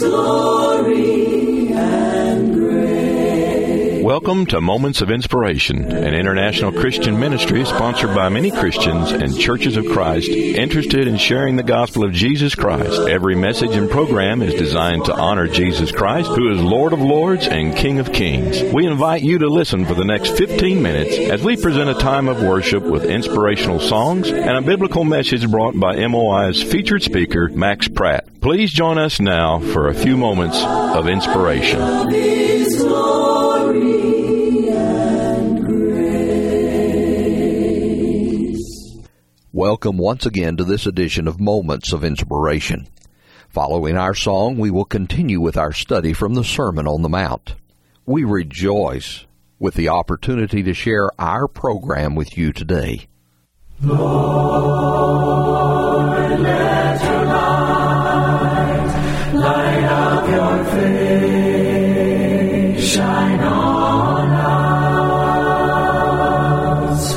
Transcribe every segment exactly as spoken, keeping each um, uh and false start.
glory and grace. Welcome to Moments of Inspiration, an international Christian ministry sponsored by many Christians and churches of Christ interested in sharing the gospel of Jesus Christ. Every message and program is designed to honor Jesus Christ, who is Lord of Lords and King of Kings. We invite you to listen for the next fifteen minutes as we present a time of worship with inspirational songs and a biblical message brought by M O I's featured speaker, Max Pratt. Please join us now for a few moments of inspiration. Welcome once again to this edition of Moments of Inspiration. Following our song, we will continue with our study from the Sermon on the Mount. We rejoice with the opportunity to share our program with you today. Lord, let your light, light up your face, shine on us.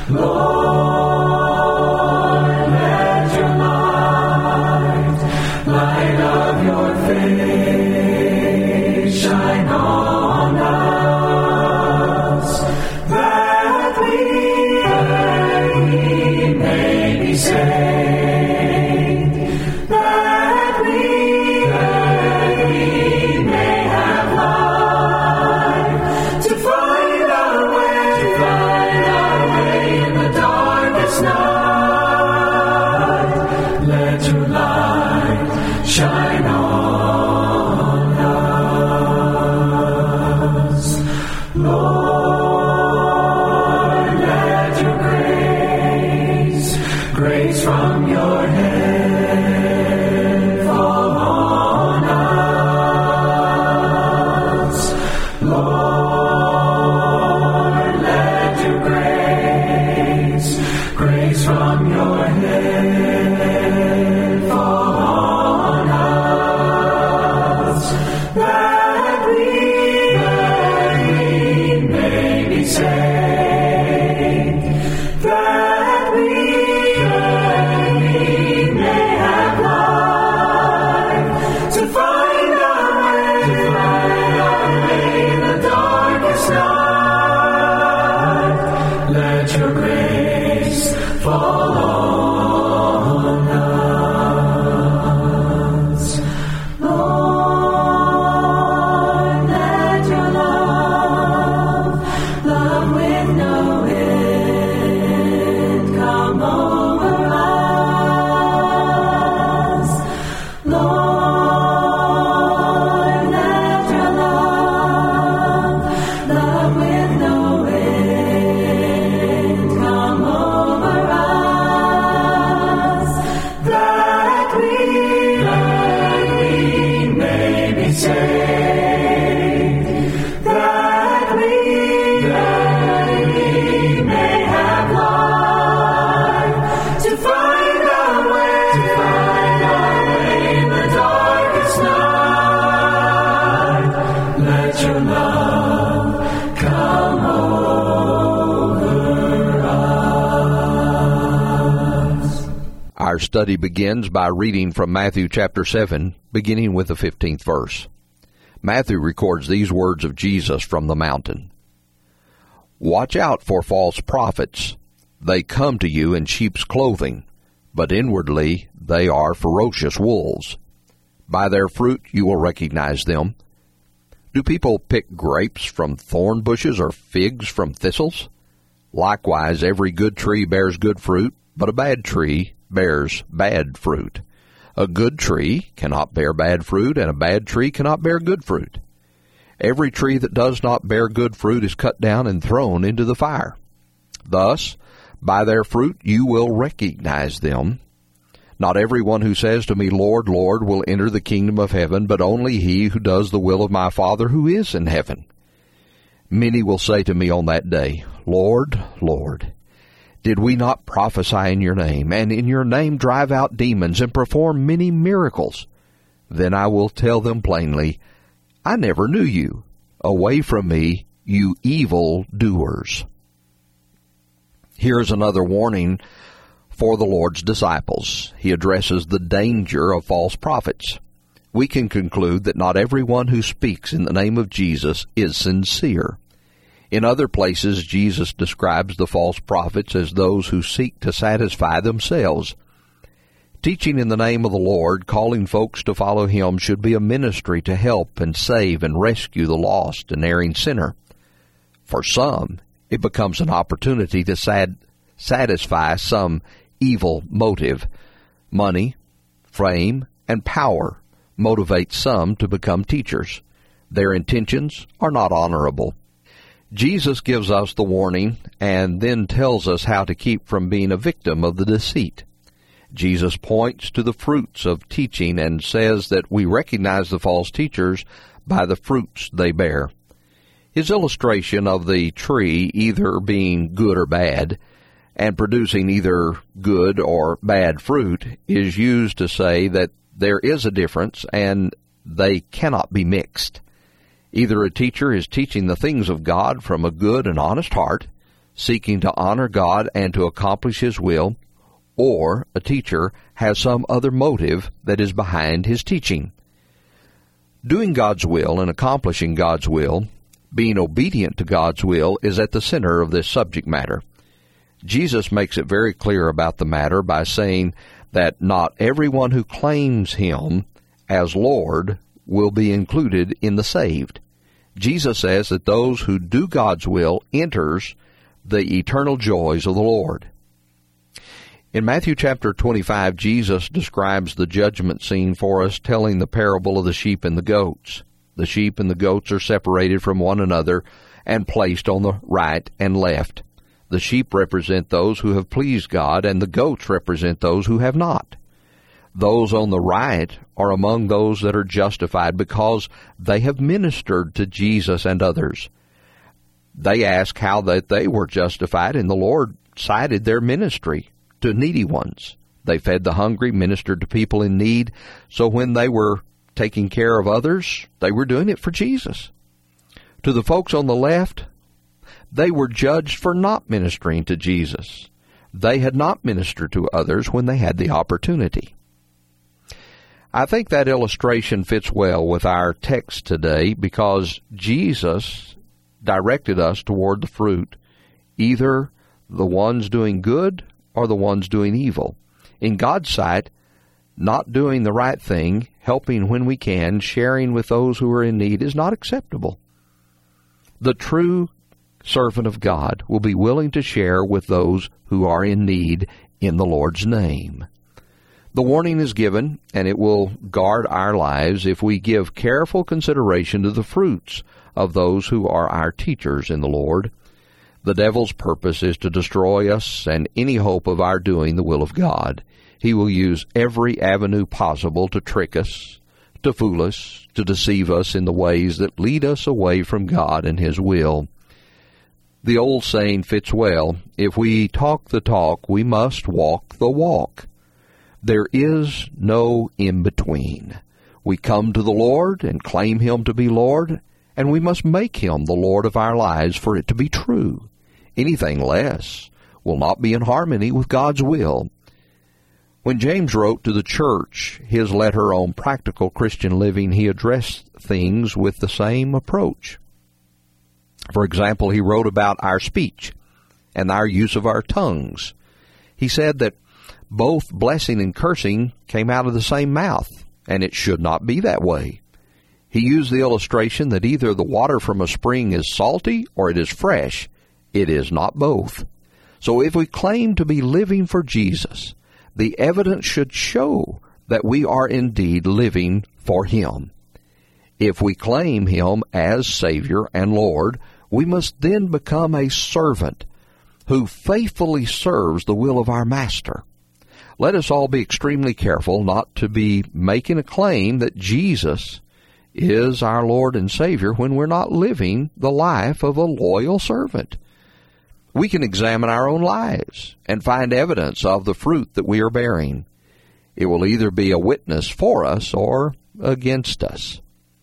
Lord, let your light, light up your face, shine on us, that we, that we may be saved, that we, that we may have life, to find our way, to find our way in the darkest night. Let your light shine on us, Lord. Let your grace, grace from your hand fall on us, Lord. Let your grace, grace from your hand fall on us, that we, that we may be saved, that we, that we may have life, to find our way, to find our way in the darkest night. Let your grace fall on us, Lord. Let your love, love with no end, come over us, Lord. Let your love, love with no end, come over us, that we, that we may be saved, that we, that we may have life, to find our way, to find our way in the darkest night. Let your love come over us. Our study begins by reading from Matthew chapter seven, beginning with the fifteenth verse. Matthew records these words of Jesus from the mountain. Watch out for false prophets. They come to you in sheep's clothing, but inwardly they are ferocious wolves. By their fruit you will recognize them. Do people pick grapes from thorn bushes or figs from thistles? Likewise, every good tree bears good fruit, but a bad tree bears bad fruit. A good tree cannot bear bad fruit, and a bad tree cannot bear good fruit. Every tree that does not bear good fruit is cut down and thrown into the fire. Thus, by their fruit you will recognize them. Not everyone who says to me, Lord, Lord, will enter the kingdom of heaven, but only he who does the will of my Father who is in heaven. Many will say to me on that day, Lord, Lord, did we not prophesy in your name, and in your name drive out demons, and perform many miracles? Then I will tell them plainly, I never knew you. Away from me, you evil doers. Here is another warning for the Lord's disciples. He addresses the danger of false prophets. we can conclude that not everyone who speaks in the name of Jesus is sincere. In other places, Jesus describes the false prophets as those who seek to satisfy themselves. Teaching in the name of the Lord, calling folks to follow Him, should be a ministry to help and save and rescue the lost and erring sinner. For some, it becomes an opportunity to sad, satisfy some evil motive. Money, fame, and power motivate some to become teachers. Their intentions are not honorable. Jesus gives us the warning and then tells us how to keep from being a victim of the deceit. Jesus points to the fruits of teaching and says that we recognize the false teachers by the fruits they bear. His illustration of the tree either being good or bad and producing either good or bad fruit is used to say that there is a difference and they cannot be mixed. Either a teacher is teaching the things of God from a good and honest heart, seeking to honor God and to accomplish His will, or a teacher has some other motive that is behind his teaching. Doing God's will and accomplishing God's will, being obedient to God's will, is at the center of this subject matter. Jesus makes it very clear about the matter by saying that not everyone who claims Him as Lord will be included in the saved. Jesus says that those who do God's will enters the eternal joys of the Lord. In Matthew chapter twenty-five, Jesus describes the judgment scene for us, telling the parable of the sheep and the goats. The sheep and the goats are separated from one another and placed on the right and left. The sheep represent those who have pleased God, and the goats represent those who have not. Those on the right are among those that are justified because they have ministered to Jesus and others. They ask how that they were justified, and the Lord cited their ministry to needy ones. They fed the hungry, ministered to people in need, so when they were taking care of others, they were doing it for Jesus. To the folks on the left, they were judged for not ministering to Jesus. They had not ministered to others when they had the opportunity. I think that illustration fits well with our text today because Jesus directed us toward the fruit, either the ones doing good or the ones doing evil. In God's sight, not doing the right thing, helping when we can, sharing with those who are in need is not acceptable. The true servant of God will be willing to share with those who are in need in the Lord's name. The warning is given, and it will guard our lives if we give careful consideration to the fruits of those who are our teachers in the Lord. The devil's purpose is to destroy us and any hope of our doing the will of God. He will use every avenue possible to trick us, to fool us, to deceive us in the ways that lead us away from God and His will. The old saying fits well, if we talk the talk, we must walk the walk. There is no in-between. We come to the Lord and claim Him to be Lord, and we must make Him the Lord of our lives for it to be true. Anything less will not be in harmony with God's will. When James wrote to the church his letter on practical Christian living, he addressed things with the same approach. For example, he wrote about our speech and our use of our tongues. He said that both blessing and cursing came out of the same mouth, and it should not be that way. He used the illustration that either the water from a spring is salty or it is fresh. It is not both. So if we claim to be living for Jesus, the evidence should show that we are indeed living for Him. If we claim Him as Savior and Lord, we must then become a servant who faithfully serves the will of our Master. Let us all be extremely careful not to be making a claim that Jesus is our Lord and Savior when we're not living the life of a loyal servant. We can examine our own lives and find evidence of the fruit that we are bearing. It will either be a witness for us or against us.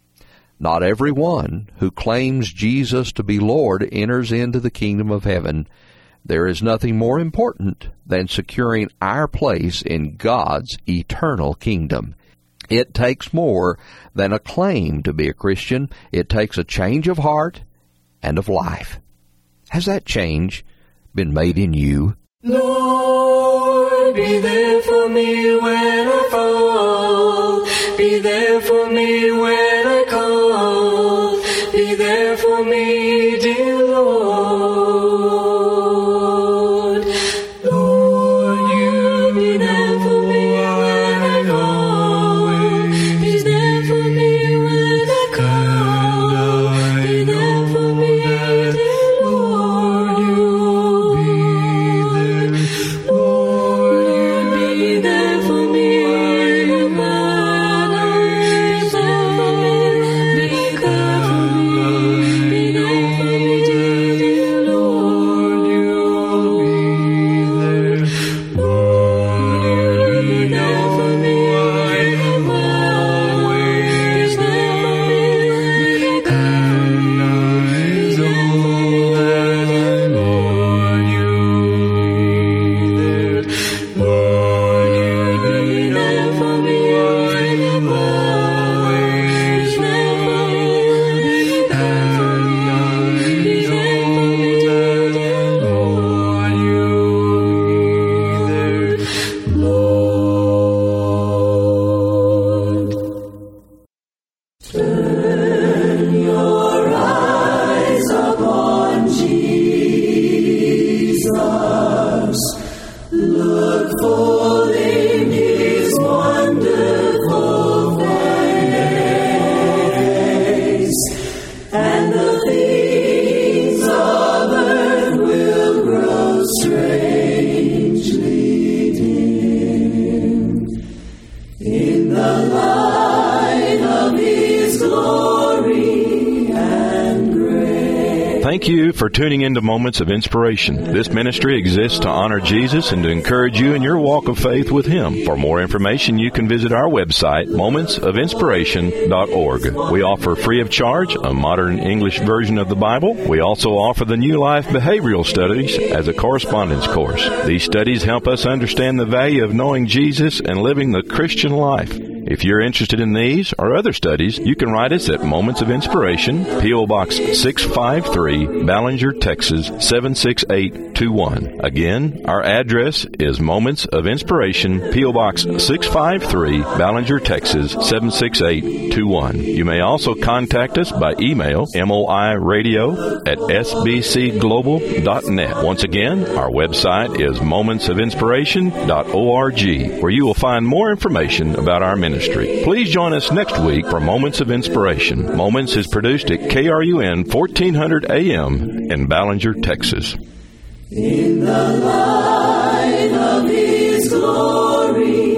Not everyone who claims Jesus to be Lord enters into the kingdom of heaven. There is nothing more important than securing our place in God's eternal kingdom. It takes more than a claim to be a Christian. It takes a change of heart and of life. Has that change been made in you? Lord, be there for me when I fall. Be there for me when I call. Be there for me, dear Lord. Lord, you be there for me when I call. Be there for me when I call. Be there for me, dear Lord. You'll be there. Lord, you'll be there for me when I Thank you for tuning into Moments of Inspiration. This ministry exists to honor Jesus and to encourage you in your walk of faith with Him. For more information, you can visit our website, moments of inspiration dot org. We offer free of charge a modern English version of the Bible. We also offer the New Life Behavioral Studies as a correspondence course. These studies help us understand the value of knowing Jesus and living the Christian life. If you're interested in these or other studies, you can write us at Moments of Inspiration, P O. Box six five three, Ballinger, Texas seven six eight two one. Again, our address is Moments of Inspiration, P O. Box six five three, Ballinger, Texas seven six eight two one. You may also contact us by email, moiradio at s b c global dot net. Once again, our website is moments of inspiration dot org, where you will find more information about our ministry. Please join us next week for Moments of Inspiration. Moments is produced at K R U N fourteen hundred A M in Ballinger, Texas. In the light of His glory.